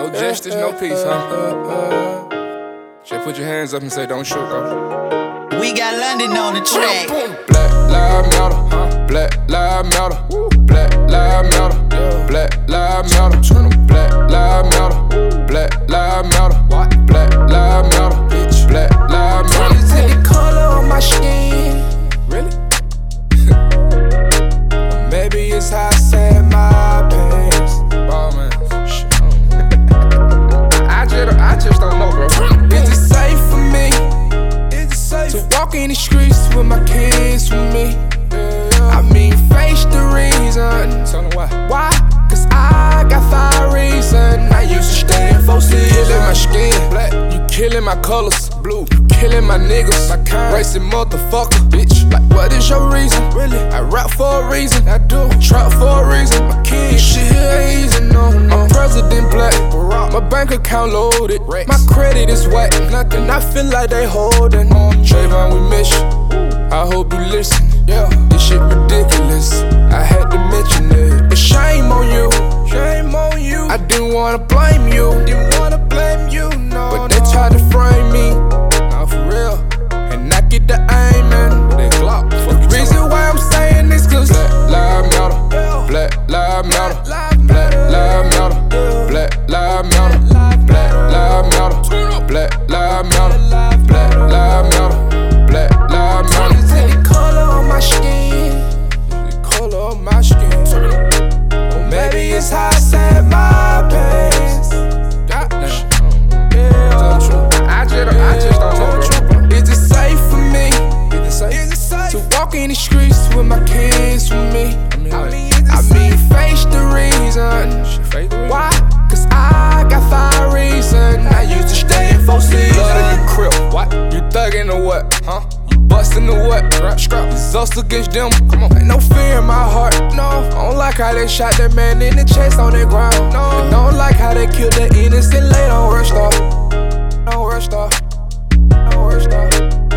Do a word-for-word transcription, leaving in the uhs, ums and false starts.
No justice, no peace, huh? Just put your hands up and say don't shoot, though. We got London on the track. Black Lives Matter, huh? Black Lives Matter, Black Lives Matter, Black Lives Matter, Black Lives Matter, Black Lives Matter, Black Lives Matter, Black Lives Matter. Is it the color on my skin? Really? Maybe it's how I say my pants. Oh man, I just, I just don't know, bro. Is it safe for me? Is it safe to walk in the streets with my kids with me? I mean, face the reason. Tell me why. Why? Cause I got five reasons. I used to stay in four seasons. Killing my skin, black. You killing my colors, blue. You killing my niggas, my kind. Racing motherfucker, bitch. Like, what is your reason? Really? I rap for a reason. I do. I trap for a reason. My kids, This shit here ain't easy, no, no. My president black, my bank account loaded. My credit is whack, nothing. I feel like they holding on. Trayvon, we miss you. I hope you listen. Yeah. This shit ridiculous. I had to mention it. But shame on you. Shame on you. I didn't wanna blame you. Didn't wanna blame you, no. But they tried to frame me. Nah, for real. And I get the aim, man. They Glock. Fuck you. Reason why I'm saying this, cause Black Lives Matter. Black Lives Matter. Black Lives Matter. Black Lives Matter. Black Lives Matter. Black Lives Matter. Black Lives Matter. Black Lives Matter. Is it the color on my skin? The color of my skin. Or maybe it's how I say my pants. Tell the truth. I just, I just don't know, bro. Is it safe for me? Is it safe? Is it safe to walk in the streets with my kids with me? I mean, I like, mean, is it I mean, face the reason. shit fake. Why? Cause I got five reasons. I used to stay in four seasons. Blood in your crib. What? You thuggin' or what? Huh? You bustin' or what? Scrap, scrap. It's us against them. Come on. Ain't no fear in my heart, no. I don't like how they shot that man in the chest on the ground, no. I don't like how they killed that innocent lady on Rush Star. On Rush Star. On Rush Star.